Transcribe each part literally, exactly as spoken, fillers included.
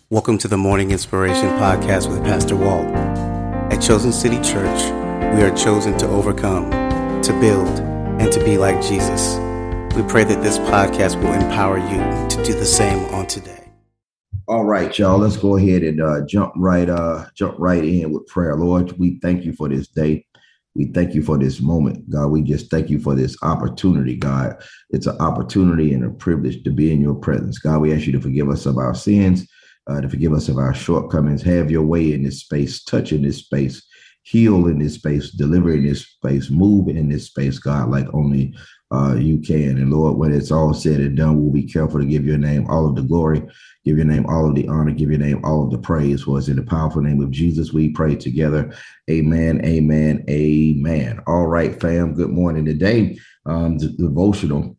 Welcome to the Morning Inspiration Podcast with Pastor Walt. At Chosen City Church, we are chosen to overcome, to build, and to be like Jesus. We pray that this podcast will empower you to do the same on today. All right, y'all, let's go ahead and uh, jump right uh, jump right in with prayer. Lord, we thank you for this day. We thank you for this moment, God. We just thank you for this opportunity, God. It's an opportunity and a privilege to be in your presence. God, we ask you to forgive us of our sins, uh, to forgive us of our shortcomings. Have your way in this space, touch in this space, heal in this space, deliver in this space, move in this space, God, like only uh, you can. And Lord, when it's all said and done, we'll be careful to give your name all of the glory, give your name all of the honor, give your name all of the praise. For us in the powerful name of Jesus, we pray together. Amen, amen, amen. All right, fam, good morning. Today, um, the devotional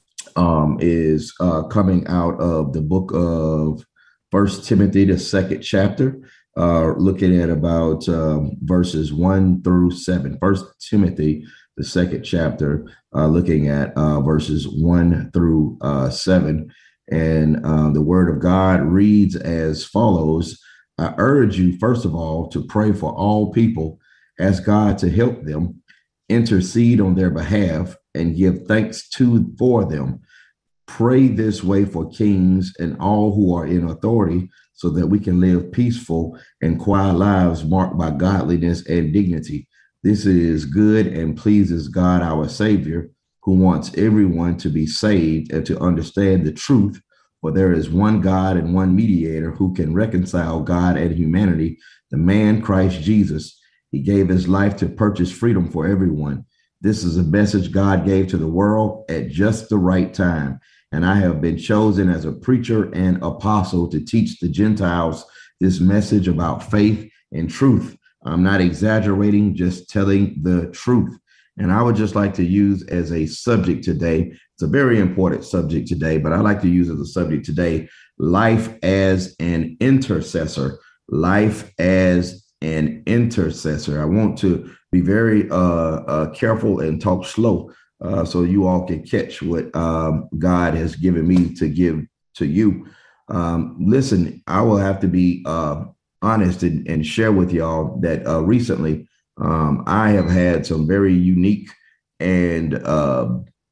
um, is uh, coming out of the book of First Timothy, the second chapter, uh, looking at about um, verses one through seven. First Timothy, the second chapter, uh, looking at uh, verses one through uh, seven. And uh, the word of God reads as follows. I urge you, first of all, to pray for all people, ask God to help them, intercede on their behalf, and give thanks to for them. Pray this way for kings and all who are in authority, so that we can live peaceful and quiet lives marked by godliness and dignity. This is good and pleases God, our Savior, who wants everyone to be saved and to understand the truth. For there is one God and one mediator who can reconcile God and humanity, the man Christ Jesus. He gave his life to purchase freedom for everyone. This is a message God gave to the world at just the right time. And I have been chosen as a preacher and apostle to teach the Gentiles this message about faith and truth. I'm not exaggerating, just telling the truth. And I would just like to use as a subject today, it's a very important subject today, but I like to use as a subject today, life as an intercessor, life as an intercessor. I want to be very uh, uh, careful and talk slow uh, so you all can catch what um, God has given me to give to you. Um, listen, I will have to be uh, honest and, and share with y'all that uh, recently um, I have had some very unique and uh,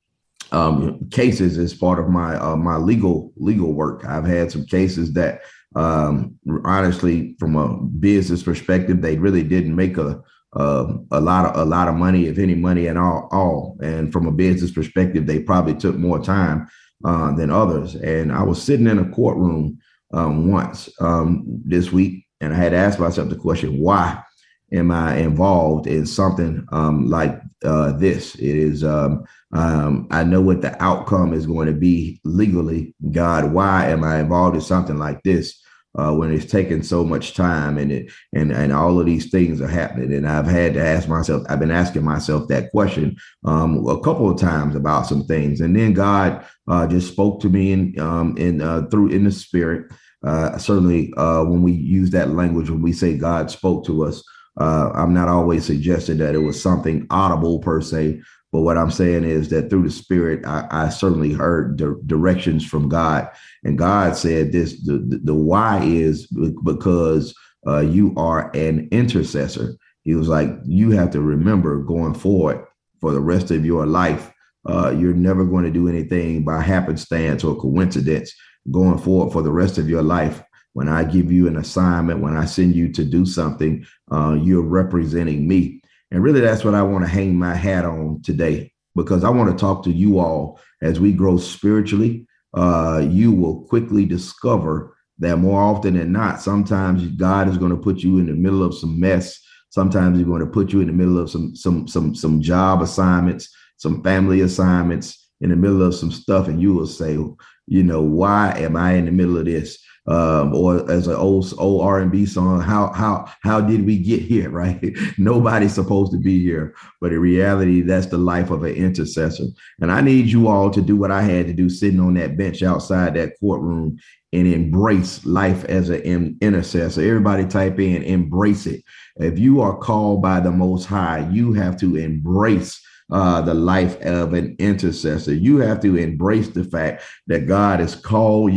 um, cases as part of my uh, my legal legal work. I've had some cases that um, honestly, from a business perspective, they really didn't make a uh, a lot of a lot of money, if any money at all. all. And from a business perspective, they probably took more time uh, than others. And I was sitting in a courtroom um, once um, this week, and I had asked myself the question, why am I involved in something um, like uh, this? It is, um, um, I know what the outcome is going to be legally. God, why am I involved in something like this uh, when it's taking so much time and it and and all of these things are happening? And I've had to ask myself, I've been asking myself that question um, a couple of times about some things. And then God uh, just spoke to me in, um, in uh, through in the spirit. Uh, certainly, uh, when we use that language, when we say God spoke to us, Uh, I'm not always suggesting that it was something audible per se, but what I'm saying is that through the Spirit, I, I certainly heard di- directions from God. And God said this, the, the, the why is because uh, you are an intercessor. He was like, you have to remember going forward for the rest of your life, uh, you're never going to do anything by happenstance or coincidence. Going forward for the rest of your life, when I give you an assignment, when I send you to do something, uh, you're representing me. And really, that's what I want to hang my hat on today, because I want to talk to you all as we grow spiritually. Uh, you will quickly discover that more often than not, sometimes God is going to put you in the middle of some mess. Sometimes he's going to put you in the middle of some, some, some, some job assignments, some family assignments, in the middle of some stuff. And you will say, you know, why am I in the middle of this? Um, or as an old old R and B song, how how how did we get here? Right? Nobody's supposed to be here, but in reality, that's the life of an intercessor. And I need you all to do what I had to do, sitting on that bench outside that courtroom, and embrace life as an intercessor. Everybody, type in embrace it. If you are called by the Most High, you have to embrace uh, the life of an intercessor. You have to embrace the fact that God has called you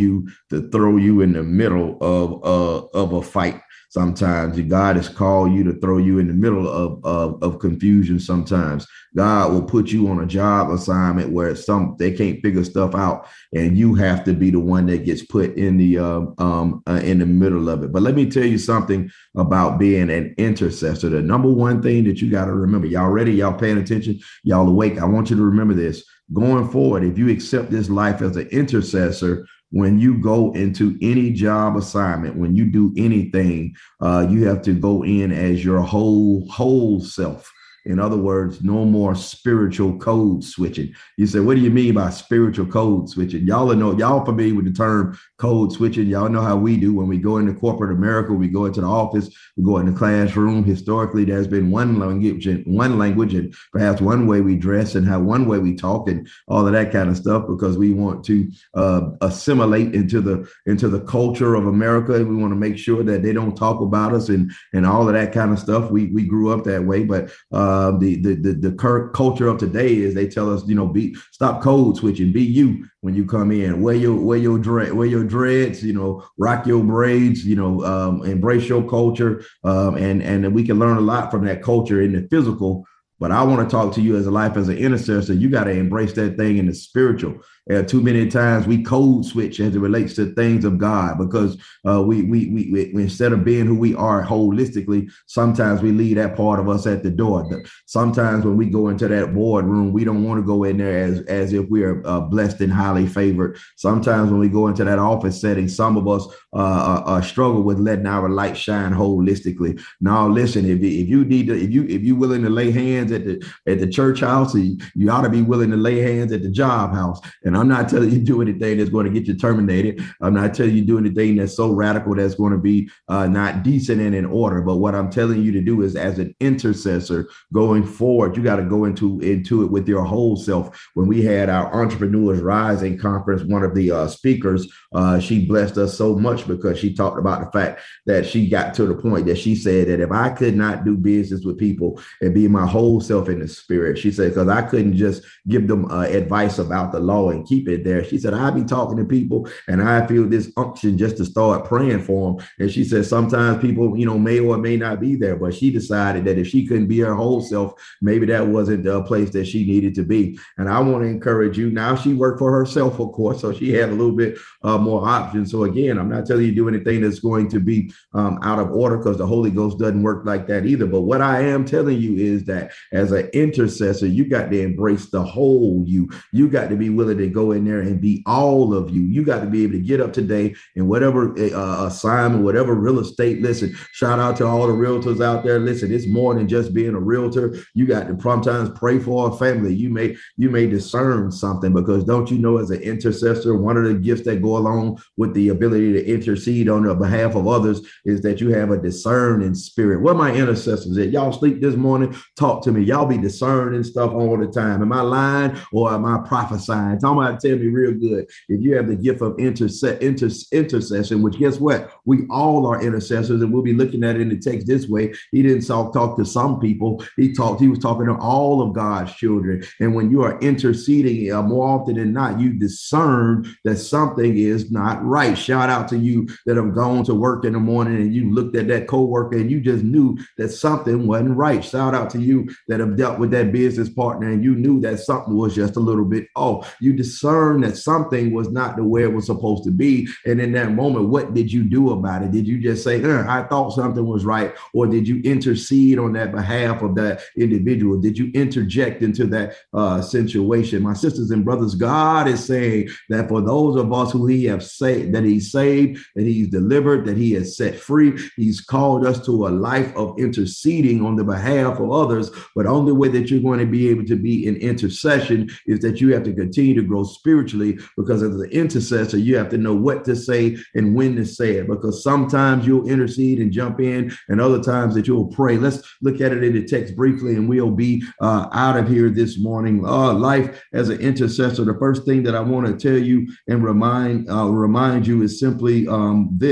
to throw you in the middle of, uh, of a fight. Sometimes God has called you to throw you in the middle of, of, of confusion. Sometimes God will put you on a job assignment where some they can't figure stuff out, and you have to be the one that gets put in the uh, um, uh, in the middle of it. But let me tell you something about being an intercessor. The number one thing that you got to remember, y'all ready? Y'all paying attention? Y'all awake? I want you to remember this. Going forward, if you accept this life as an intercessor, when you go into any job assignment, when you do anything, uh, you have to go in as your whole, whole self. In other words, no more spiritual code switching. You say, what do you mean by spiritual code switching? Y'all know, y'all familiar with the term code switching. Y'all know how we do when we go into corporate America, we go into the office, we go in the classroom. Historically, there's been one language and one language and perhaps one way we dress and how one way we talk and all of that kind of stuff, because we want to uh, assimilate into the into the culture of America. We want to make sure that they don't talk about us and and all of that kind of stuff. We we grew up that way, but uh, Uh, the, the the the current culture of today is they tell us, you know, be stop code switching, be you when you come in, wear your wear your dread, wear your dreads, you know, rock your braids, you know, um, embrace your culture, um, and and we can learn a lot from that culture in the physical. But I want to talk to you as a life as an intercessor. You got to embrace that thing in the spiritual. Uh, too many times we code switch as it relates to things of God, because uh, we, we, we, we, instead of being who we are holistically, sometimes we leave that part of us at the door. Sometimes when we go into that boardroom, we don't want to go in there as, as if we are uh, blessed and highly favored. Sometimes when we go into that office setting, some of us uh, uh, struggle with letting our light shine holistically. Now, listen, if, if you need to, if you, if you're willing to lay hands at the, at the church house, you, you ought to be willing to lay hands at the job house. And I'm not telling you to do anything that's going to get you terminated. I'm not telling you to do anything that's so radical that's going to be uh, not decent and in order. But what I'm telling you to do is, as an intercessor going forward, you got to go into, into it with your whole self. When we had our Entrepreneurs Rising conference, one of the uh, speakers, uh, she blessed us so much because she talked about the fact that she got to the point that she said that if I could not do business with people and be my whole self in the spirit, she said, because I couldn't just give them uh, advice about the law and keep it there. She said, I be talking to people and I feel this unction just to start praying for them. And she said, sometimes people, you know, may or may not be there, but she decided that if she couldn't be her whole self, maybe that wasn't the place that she needed to be. And I want to encourage you. Now, she worked for herself, of course, so she had a little bit uh, more options. So again, I'm not telling you to do anything that's going to be um, out of order, because the Holy Ghost doesn't work like that either. But what I am telling you is that as an intercessor, you got to embrace the whole you. You got to be willing to go in there and be all of you. You got to be able to get up today in whatever uh, assignment, whatever real estate. Listen, shout out to all the realtors out there. Listen, it's more than just being a realtor. You got to sometimes pray for a family. You may you may discern something, because don't you know, as an intercessor, one of the gifts that go along with the ability to intercede on the behalf of others is that you have a discerning spirit. Where my intercessors at? Y'all sleep this morning? Talk to me. Y'all be discerning stuff all the time. Am I lying or am I prophesying? Somebody tell me real good. If you have the gift of interse- inter- intercession, which guess what? We all are intercessors, and we'll be looking at it in the text this way. He didn't talk, talk to some people. He talked, he was talking to all of God's children. And when you are interceding, uh, more often than not, you discern that something is not right. Shout out to you that have gone to work in the morning and you looked at that coworker and you just knew that something wasn't right. Shout out to you that have dealt with that business partner and you knew that something was just a little bit off. You discern that something was not the way it was supposed to be. And in that moment, what did you do about it? Did you just say, uh, I thought something was right? Or did you intercede on that behalf of that individual? Did you interject into that uh, situation? My sisters and brothers, God is saying that for those of us who he have saved, that he's saved, that he's delivered, that he has set free, he's called us to a life of interceding on the behalf of others. But only way that you're going to be able to be in intercession is that you have to continue to grow spiritually, because as an intercessor, you have to know what to say and when to say it, because sometimes you'll intercede and jump in and other times that you'll pray. Let's look at it in the text briefly and we'll be uh, out of here this morning. Uh, life as an intercessor, the first thing that I want to tell you and remind uh, remind you is simply um, this.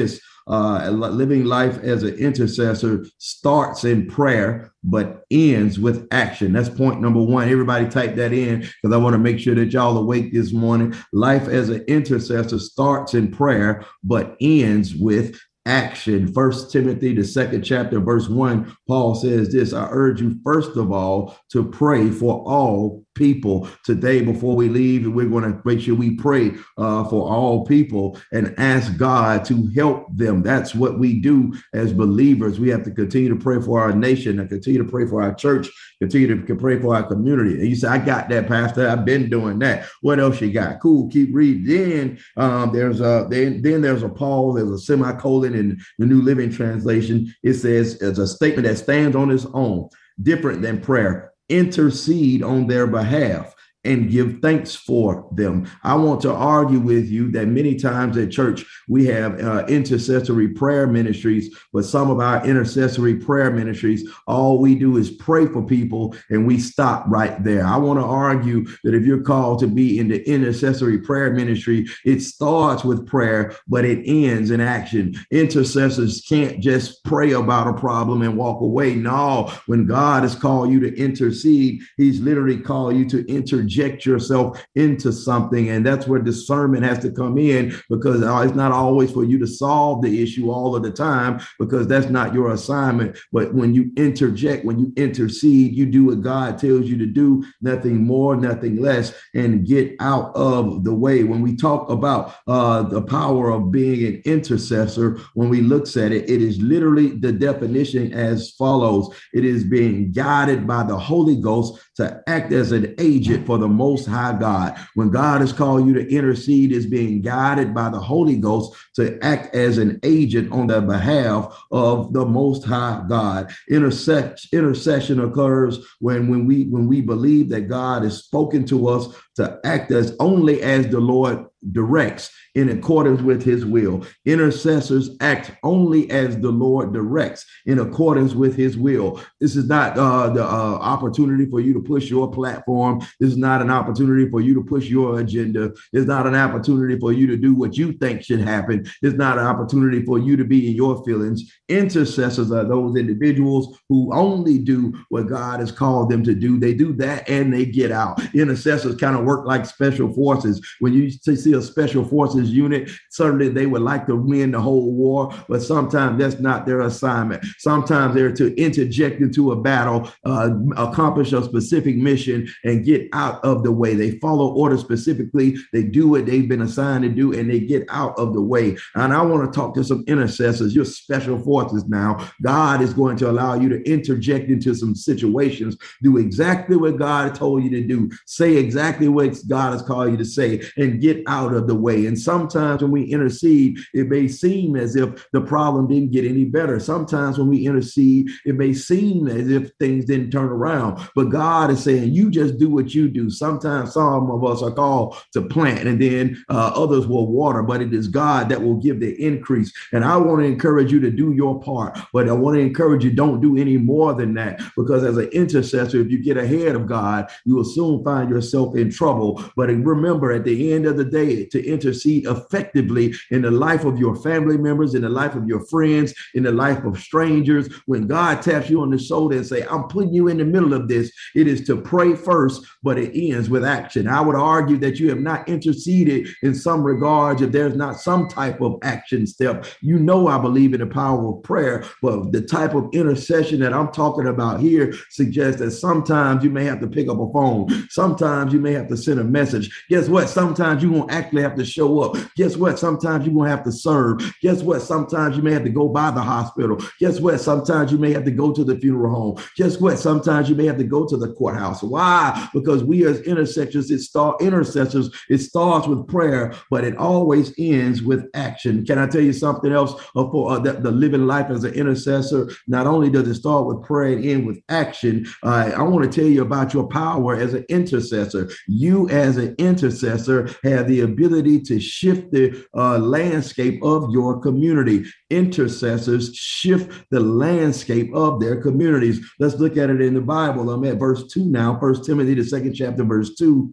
Uh, living life as an intercessor starts in prayer, but ends with action. That's point number one. Everybody type that in because I want to make sure that y'all awake this morning. Life as an intercessor starts in prayer, but ends with action. First Timothy, the second chapter, verse one, Paul says this: I urge you, first of all, to pray for all people. Today, before we leave, we're going to make sure we pray uh, for all people and ask God to help them. That's what we do as believers. We have to continue to pray for our nation and continue to pray for our church, continue to pray for our community. And you say, I got that, Pastor. I've been doing that. What else you got? Cool. Keep reading. Then um, there's a then, then there's a pause. There's a semicolon in the New Living Translation. It says, it's a statement that stands on its own, different than prayer. Intercede on their behalf and give thanks for them. I want to argue with you that many times at church, we have uh, intercessory prayer ministries, but some of our intercessory prayer ministries, all we do is pray for people and we stop right there. I want to argue that if you're called to be in the intercessory prayer ministry, it starts with prayer, but it ends in action. Intercessors can't just pray about a problem and walk away. No, when God has called you to intercede, he's literally called you to interject yourself into something. And that's where discernment has to come in, because it's not always for you to solve the issue all of the time, because that's not your assignment. But when you interject, when you intercede, you do what God tells you to do, nothing more, nothing less, and get out of the way. When we talk about uh, the power of being an intercessor, when we look at it, it is literally the definition as follows. It is being guided by the Holy Ghost to act as an agent for the Most High God. When God has called you to intercede, is being guided by the Holy Ghost to act as an agent on the behalf of the Most High God. Interse- intercession occurs when, when we when we believe that God has spoken to us to act as only as the Lord directs in accordance with his will. Intercessors act only as the Lord directs in accordance with his will. This is not uh, the uh, opportunity for you to push your platform. This is not an opportunity for you to push your agenda. It's not an opportunity for you to do what you think should happen. It's not an opportunity for you to be in your feelings. Intercessors are those individuals who only do what God has called them to do. They do that and they get out. Intercessors kind of work like special forces. When you see a special forces unit, certainly they would like to win the whole war, but sometimes that's not their assignment. Sometimes they're to interject into a battle, uh, accomplish a specific mission, and get out of the way. They follow orders specifically. They do what they've been assigned to do, and they get out of the way. And I want to talk to some intercessors. You're special forces now. God is going to allow you to interject into some situations, do exactly what God told you to do, say exactly what God has called you to say, and get out of the way. And sometimes when we intercede, it may seem as if the problem didn't get any better. Sometimes when we intercede, it may seem as if things didn't turn around. But God is saying, you just do what you do. Sometimes some of us are called to plant, and then uh, others will water, but it is God that will give the increase. And I want to encourage you to do your part, but I want to encourage you, don't do any more than that, because as an intercessor, if you get ahead of God, you will soon find yourself in trouble. But remember, at the end of the day, to intercede effectively in the life of your family members, in the life of your friends, in the life of strangers, when God taps you on the shoulder and say, I'm putting you in the middle of this, it is to pray first, but it ends with action. I would argue that you have not interceded in some regards if there's not some type of action step. You know, I believe in the power of prayer, but the type of intercession that I'm talking about here suggests that sometimes you may have to pick up a phone. Sometimes you may have to send a message. Guess what? Sometimes you won't actually have to show up. Guess what? Sometimes you're going to have to serve. Guess what? Sometimes you may have to go by the hospital. Guess what? Sometimes you may have to go to the funeral home. Guess what? Sometimes you may have to go to the courthouse. Why? Because we as intercessors, it start intercessors, it starts with prayer, but it always ends with action. Can I tell you something else uh, for uh, the, the living life as an intercessor? Not only does it start with prayer and end with action, uh, I want to tell you about your power as an intercessor. You as an intercessor have the ability to shift the uh, landscape of your community. Intercessors shift the landscape of their communities. Let's look at it in the Bible. I'm at verse two now, First Timothy, the second chapter, verse two.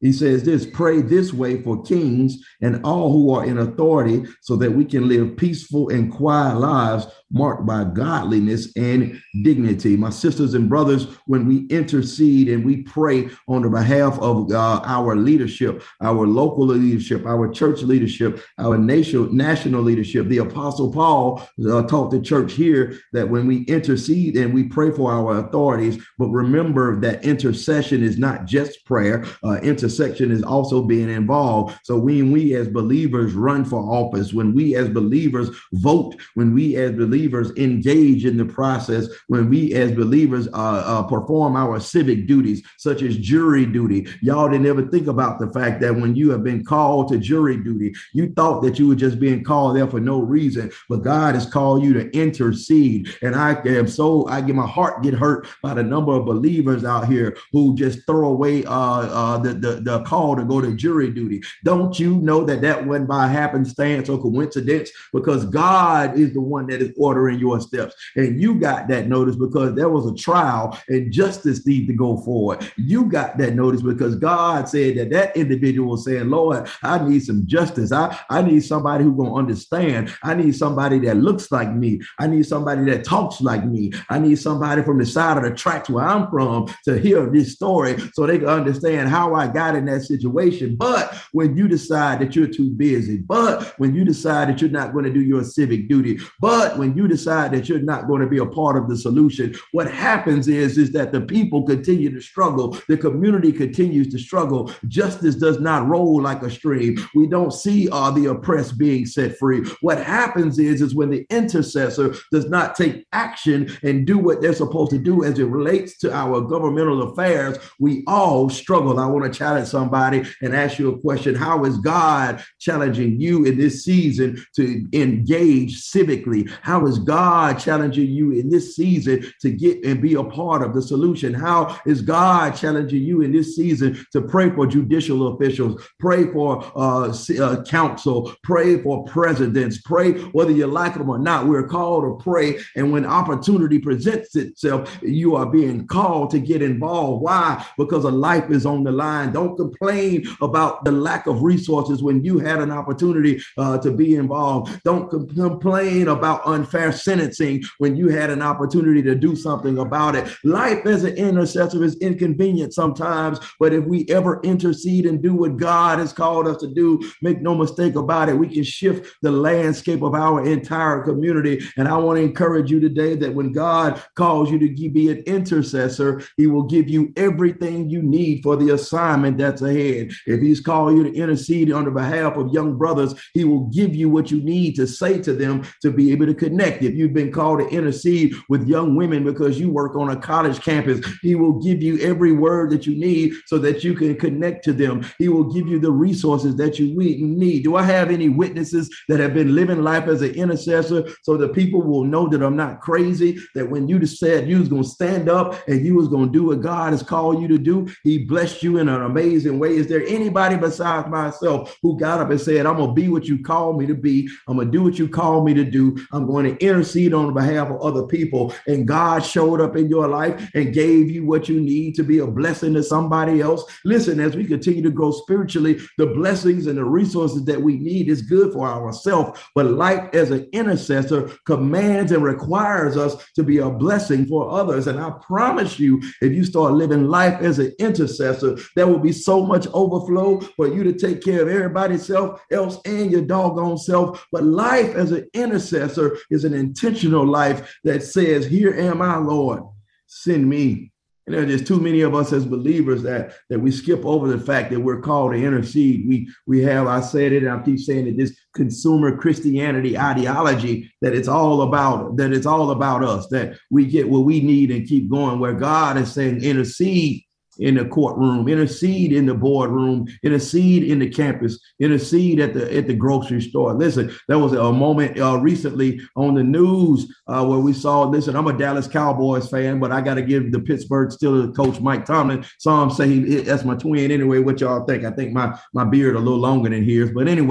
He says this, pray this way for kings and all who are in authority so that we can live peaceful and quiet lives marked by godliness and dignity. My sisters and brothers, when we intercede and we pray on the behalf of uh, our leadership, our local leadership, our church leadership, our nation, national leadership, the Apostle Paul uh, taught the church here that when we intercede and we pray for our authorities, but remember that intercession is not just prayer. Uh, intercession is also being involved. So when we as believers run for office, when we as believers vote, when we as believers engage in the process, when we as believers uh, uh, perform our civic duties, such as jury duty. Y'all didn't ever think about the fact that when you have been called to jury duty, you thought that you were just being called there for no reason, but God has called you to intercede. And I am so, I get my heart get hurt by the number of believers out here who just throw away uh, uh, the, the, the call to go to jury duty. Don't you know that that wasn't by happenstance or coincidence? Because God is the one that is ordering your steps. And you got that notice because there was a trial and justice needs to go forward. You got that notice because God said that that individual was saying, Lord, I need some justice. I, I need somebody who's going to understand. I need somebody that looks like me. I need somebody that talks like me. I need somebody from the side of the tracks where I'm from to hear this story so they can understand how I got in that situation. But when you decide that you're too busy, but when you decide that you're not going to do your civic duty, but when you decide that you're not going to be a part of the solution, what happens is, is that the people continue to struggle. The community continues to struggle. Justice does not roll like a stream. We don't see uh, the oppressed being set free. What happens is, is when the intercessor does not take action and do what they're supposed to do as it relates to our governmental affairs, we all struggle. I want to challenge somebody and ask you a question. How is God challenging you in this season to engage civically? How is God challenging you in this season to get and be a part of the solution? How is God challenging you in this season to pray for judicial officials, pray for uh, uh, council, pray for presidents, pray whether you like them or not? We're called to pray. And when opportunity presents itself, you are being called to get involved. Why? Because a life is on the line. Don't complain about the lack of resources when you had an opportunity uh, to be involved. Don't com- complain about unfair sentencing when you had an opportunity to do something about it. Life as an intercessor is inconvenient sometimes, but if we ever intercede and do what God has called us to do, make no mistake about it, we can shift the landscape of our entire community. And I want to encourage you today that when God calls you to be an intercessor, he will give you everything you need for the assignment that's ahead. If he's called you to intercede on the behalf of young brothers, he will give you what you need to say to them to be able to connect. If you've been called to intercede with young women because you work on a college campus, he will give you every word that you need so that you can connect to them. He will give you the resources that you need. Do I have any witnesses that have been living life as an intercessor so that people will know that I'm not crazy, that when you just said you was going to stand up and you was going to do what God has called you to do, he blessed you in an amazing way? Is there anybody besides myself who got up and said, I'm going to be what you called me to be. I'm going to do what you called me to do. I'm going to intercede on behalf of other people. And God showed up in your life and gave you what you need to be a blessing to somebody else. Listen, as we continue to grow spiritually, the blessings and the resources that we need is good for ourselves. But life as an intercessor commands and requires us to be a blessing for others. And I promise you, if you start living life as an intercessor, there will be so much overflow for you to take care of everybody else and your doggone self. But life as an intercessor is an intentional life that says, here am I, Lord, send me. And there's too many of us as believers that, that we skip over the fact that we're called to intercede. We we have, I said it, and I keep saying it, this consumer Christianity ideology that it's all about, that it's all about us, that we get what we need and keep going, where God is saying intercede in the courtroom, intercede in the boardroom, intercede in the campus, intercede at the at the grocery store. Listen, there was a moment uh, recently on the news uh, where we saw, listen, I'm a Dallas Cowboys fan, but I got to give the Pittsburgh Steelers coach Mike Tomlin. Some say he, that's my twin anyway. What y'all think? I think my, my beard a little longer than his. But anyway,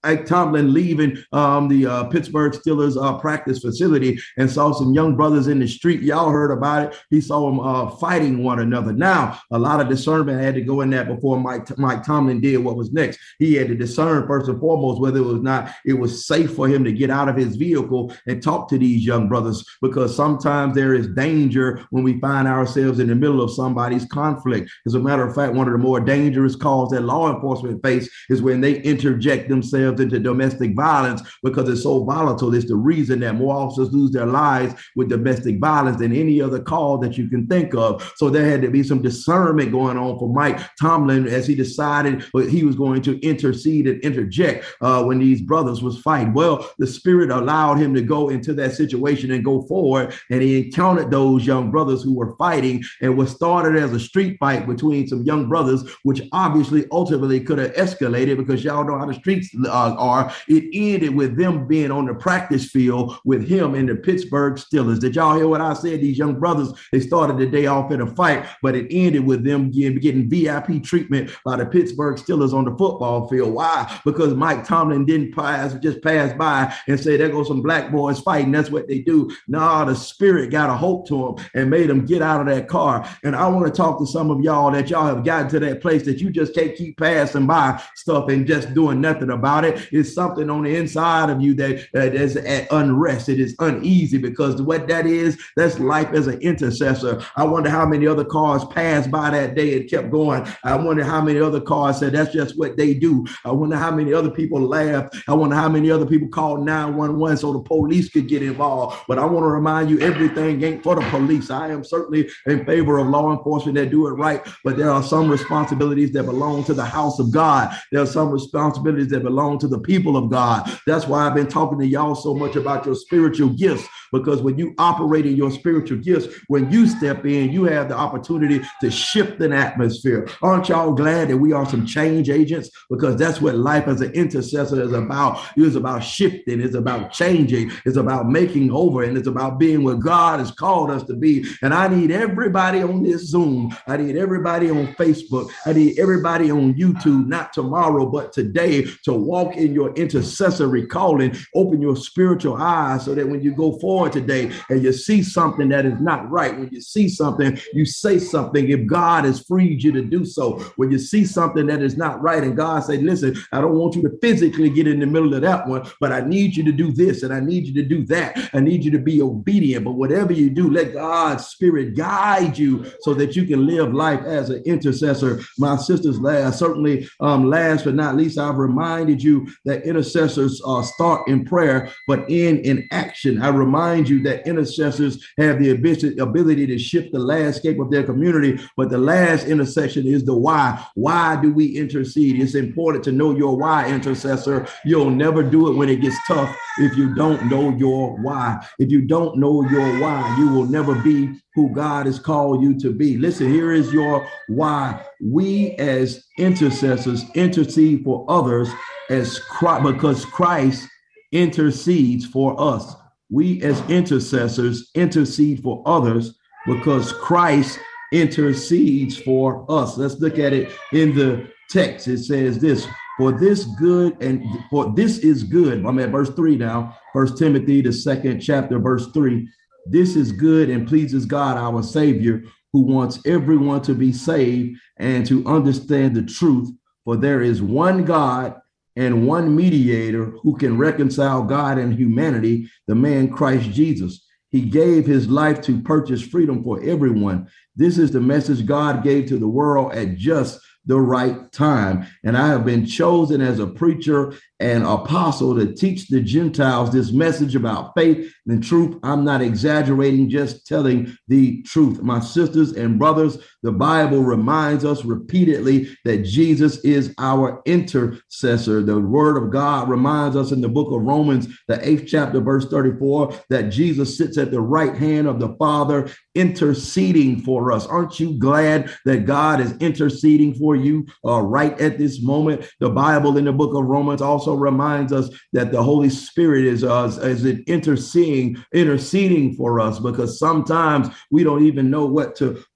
Mike Tomlin leaving um, the uh, Pittsburgh Steelers uh, practice facility and saw some young brothers in the street. Y'all heard about it. He saw them uh, fighting one another. Now, a lot of discernment had to go in that before Mike, Mike Tomlin did what was next. He had to discern first and foremost whether it was not, it was safe for him to get out of his vehicle and talk to these young brothers, because sometimes there is danger when we find ourselves in the middle of somebody's conflict. As a matter of fact, one of the more dangerous calls that law enforcement face is when they interject themselves into domestic violence, because it's so volatile. It's the reason that more officers lose their lives with domestic violence than any other call that you can think of. So there had to be some discernment going on for Mike Tomlin as he decided he was going to intercede and interject uh, when these brothers was fighting. Well, the Spirit allowed him to go into that situation and go forward, and he encountered those young brothers who were fighting, and what started as a street fight between some young brothers, which obviously ultimately could have escalated, because y'all know how the streets uh, are. It ended with them being on the practice field with him and the Pittsburgh Steelers. Did y'all hear what I said? These young brothers, they started the day off in a fight, but it ended with them getting, getting V I P treatment by the Pittsburgh Steelers on the football field. Why? Because Mike Tomlin didn't pass, just pass by and say, there goes some black boys fighting. That's what they do. No, the Spirit got a hold to them and made them get out of that car. And I want to talk to some of y'all that y'all have gotten to that place that you just can't keep passing by stuff and just doing nothing about it. It's something on the inside of you that uh, is at unrest. It is uneasy, because what that is, that's life as an intercessor. I wonder how many other cars passed by that day and kept going. I wonder how many other cars said that's just what they do. I wonder how many other people laughed. I wonder how many other people called nine one one so the police could get involved. But I want to remind you, everything ain't for the police. I am certainly in favor of law enforcement that do it right, but there are some responsibilities that belong to the house of God. There are some responsibilities that belong to the people of God. That's why I've been talking to y'all so much about your spiritual gifts, because when you operate in your spiritual gifts, when you step in, you have the opportunity to shift an atmosphere. Aren't y'all glad that we are some change agents? Because that's what life as an intercessor is about. It's about shifting. It's about changing. It's about making over. And it's about being what God has called us to be. And I need everybody on this Zoom. I need everybody on Facebook. I need everybody on YouTube, not tomorrow, but today, to walk in your intercessory calling. Open your spiritual eyes so that when you go forward today and you see something that is not right, when you see something, you say something if God has freed you to do so. When you see something that is not right and God said, listen, I don't want you to physically get in the middle of that one, but I need you to do this and I need you to do that. I need you to be obedient. But whatever you do, let God's Spirit guide you so that you can live life as an intercessor. My sisters, last, certainly um, last but not least, I've reminded you that intercessors uh, start in prayer, but end in action. I remind you that intercessors have the ability to shift the landscape of their community, but the last intersection is the why. Why do we intercede? It's important to know your why, intercessor. You'll never do it when it gets tough if you don't know your why. If you don't know your why, you will never be who God has called you to be. Listen, here is your why. We as intercessors intercede for others as Christ, because Christ intercedes for us. We as intercessors intercede for others because Christ intercedes for us. Let's look at it in the text. It says this, for this good and for this is good. I'm at verse three now, First Timothy, the second chapter, verse three. This is good and pleases God, our Savior, who wants everyone to be saved and to understand the truth. For there is one God and one mediator who can reconcile God and humanity, the man Christ Jesus. He gave his life to purchase freedom for everyone. This is the message God gave to the world at just the right time. And I have been chosen as a preacher and apostle to teach the Gentiles this message about faith and truth. I'm not exaggerating, just telling the truth. My sisters and brothers, the Bible reminds us repeatedly that Jesus is our intercessor. The word of God reminds us in the book of Romans, the eighth chapter, verse thirty-four, that Jesus sits at the right hand of the Father, interceding for us. Aren't you glad that God is interceding for you uh, right at this moment? The Bible in the book of Romans also reminds us that the Holy Spirit is uh, as it interceding, interceding for us, because sometimes we don't even know what to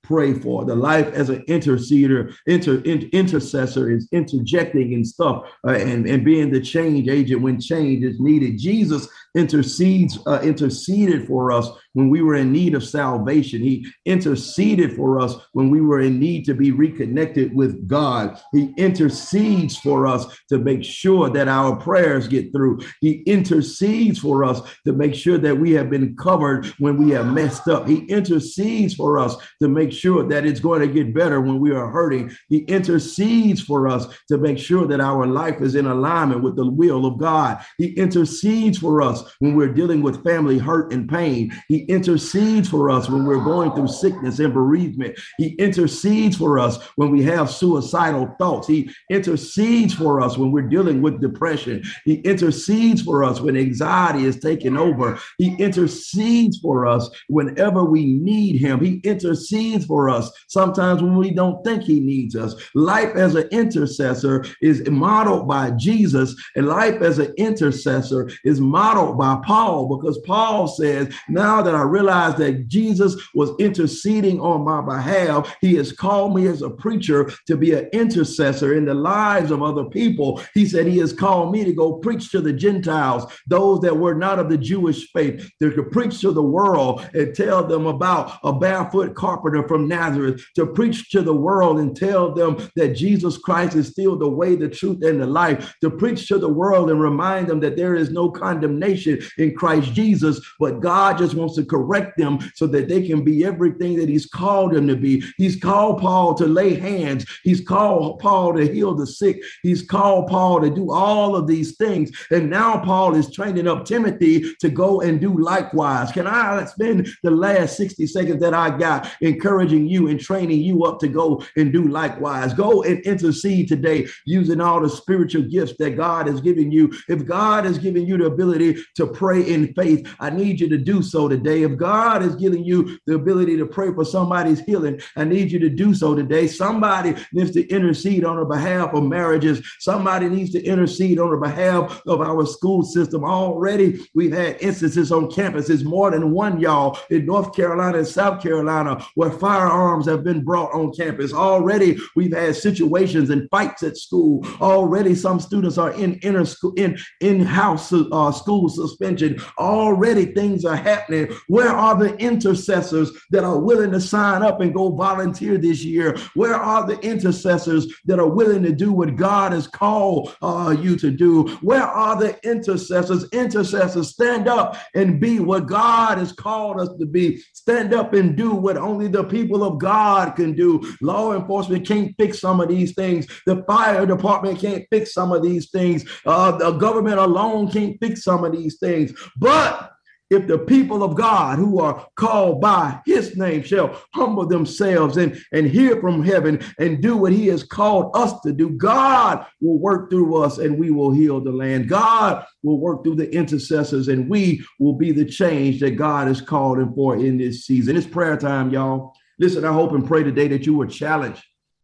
pray for. The life as an interceder, inter, inter, intercessor is interjecting and stuff uh, and, and being the change agent when change is needed. Jesus intercedes, uh, interceded for us when we were in need of salvation. He interceded for us when we were in need to be reconnected with God. He intercedes for us to make sure that our prayers get through. He intercedes for us to make sure that we have been covered when we have messed up. He intercedes for us to make sure that it's going to get better when we are hurting. He intercedes for us to make sure that our life is in alignment with the will of God. He intercedes for us when we're dealing with family hurt and pain. He intercedes for us when we're going through sickness and bereavement. He intercedes for us when we have suicidal thoughts. He intercedes for us when we're dealing with depression. He intercedes for us when anxiety is taking over. He intercedes for us whenever we need him. He intercedes for us sometimes when we don't think he needs us. Life as an intercessor is modeled by Jesus, and life as an intercessor is modeled by Paul, because Paul says, now that I realize that Jesus was interceding on my behalf, he has called me as a preacher to be an intercessor in the lives of other people. He said he has called me to go preach to the Gentiles, those that were not of the Jewish faith, to preach to the world and tell them about a barefoot carpenter from Nazareth, to preach to the world and tell them that Jesus Christ is still the way, the truth, and the life, to preach to the world and remind them that there is no condemnation in Christ Jesus, but God just wants to correct them so that they can be everything that he's called them to be. He's called Paul to lay hands. He's called Paul to heal the sick. He's called Paul to do all of these things. And now Paul is training up Timothy to go and do likewise. Can I spend the last sixty seconds that I got encouraging you and training you up to go and do likewise? Go and intercede today using all the spiritual gifts that God has given you. If God has given you the ability to pray in faith, I need you to do so today. If God is giving you the ability to pray for somebody's healing, I need you to do so today. Somebody needs to intercede on the behalf of marriages. Somebody needs to intercede on the behalf of our school system. Already, we've had instances on campuses, more than one, y'all, in North Carolina and South Carolina, where firearms have been brought on campus. Already, we've had situations and fights at school. Already, some students are in inner school, in in-house uh, school suspension. Already, things are happening. Where are the intercessors that are willing to sign up and go volunteer this year? Where are the intercessors that are willing to do what God has called uh, you to do? Where are the intercessors? Intercessors, stand up and be what God has called us to be. Stand up and do what only the people of God can do. Law enforcement can't fix some of these things. The fire department can't fix some of these things. Uh, the government alone can't fix some of these things. But if the people of God who are called by his name shall humble themselves and, and hear from heaven and do what he has called us to do, God will work through us and we will heal the land. God will work through the intercessors and we will be the change that God has called him for in this season. It's prayer time, y'all. Listen, I hope and pray today that you were challenged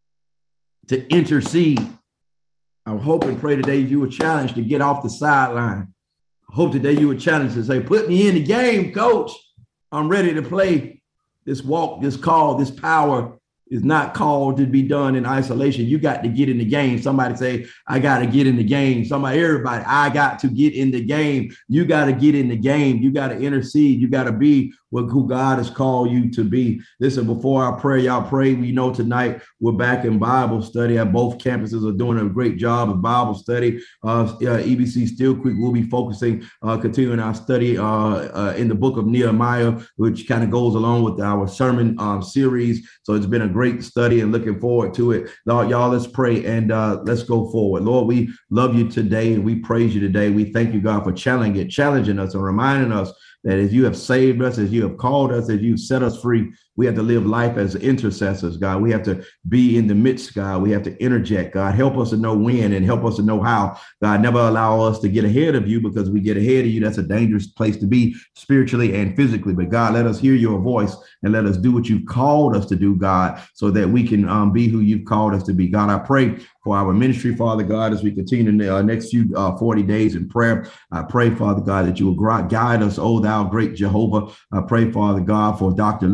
to intercede. I hope and pray today you were challenged to get off the sideline. Hope today you were challenged to say, put me in the game, coach. I'm ready to play. This walk, this call, this power is not called to be done in isolation. You got to get in the game. Somebody say, I got to get in the game. Somebody, everybody, I got to get in the game. You got to get in the game. You got to intercede. You got to be what who God has called you to be. Listen, before I pray, y'all pray. We know tonight we're back in Bible study at both campuses are doing a great job of Bible study. Uh, uh, E B C Steel Creek will be focusing, uh, continuing our study uh, uh, in the book of Nehemiah, which kind of goes along with our sermon um, series. So it's been a great study and looking forward to it. Lord, y'all, let's pray and uh, let's go forward. Lord, we love you today and we praise you today. We thank you, God, for challenging, challenging us and reminding us that as you have saved us, as you have called us, as you set us free, we have to live life as intercessors, God. We have to be in the midst, God. We have to interject, God. Help us to know when and help us to know how. God, never allow us to get ahead of you, because we get ahead of you. That's a dangerous place to be spiritually and physically. But God, let us hear your voice and let us do what you've called us to do, God, so that we can um, be who you've called us to be. God, I pray for our ministry, Father God, as we continue the uh, next few uh, forty days in prayer. I pray, Father God, that you will guide us, oh thou great Jehovah. I pray, Father God, for Doctor Lynch this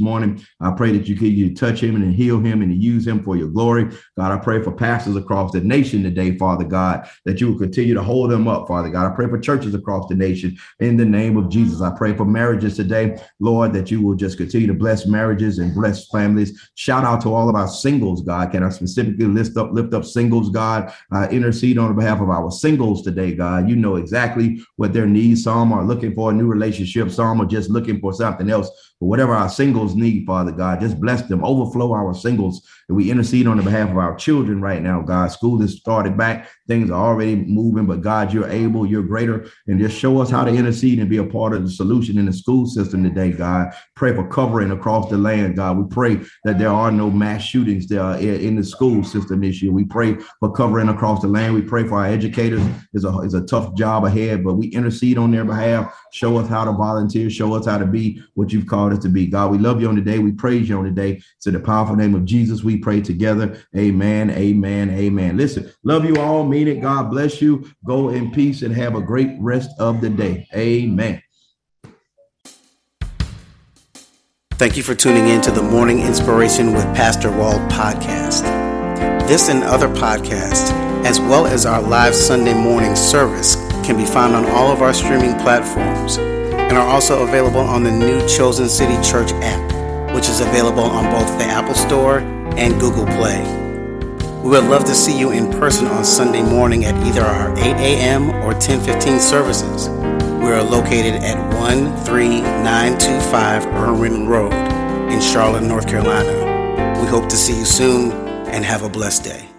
morning. I pray that you could you touch him and heal him and use him for your glory. God, I pray for pastors across the nation today, Father God, that you will continue to hold them up, Father God. I pray for churches across the nation in the name of Jesus. I pray for marriages today, Lord, that you will just continue to bless marriages and bless families. Shout out to all of our singles, God. Can I specifically lift up, lift up singles, God? Uh, intercede on behalf of our singles today, God. You know exactly what their needs. Some are looking for a new relationship. Some are just looking for something else. But whatever our singles need, Father God, just bless them. Overflow our singles. And we intercede on the behalf of our children right now, God. School has started back. Things are already moving, but God, you're able, you're greater. And just show us how to intercede and be a part of the solution in the school system today, God. Pray for covering across the land, God. We pray that there are no mass shootings there in the school system this year. We pray for covering across the land. We pray for our educators. It's a, it's a tough job ahead, but we intercede on their behalf. Show us how to volunteer. Show us how to be what you've called us to be. God, we love you on today. We praise you on today. It's in the powerful name of Jesus we pray together. Amen, amen, amen. Listen, love you all. Mean it. God bless you. Go in peace and have a great rest of the day. Amen. Thank you for tuning in to the Morning Inspiration with Pastor Wald podcast. This and other podcasts, as well as our live Sunday morning service, can be found on all of our streaming platforms and are also available on the new Chosen City Church app, which is available on both the Apple Store and Google Play. We would love to see you in person on Sunday morning at either our eight a.m. or ten fifteen services. We are located at one three nine two five Irwin Road in Charlotte, North Carolina. We hope to see you soon and have a blessed day.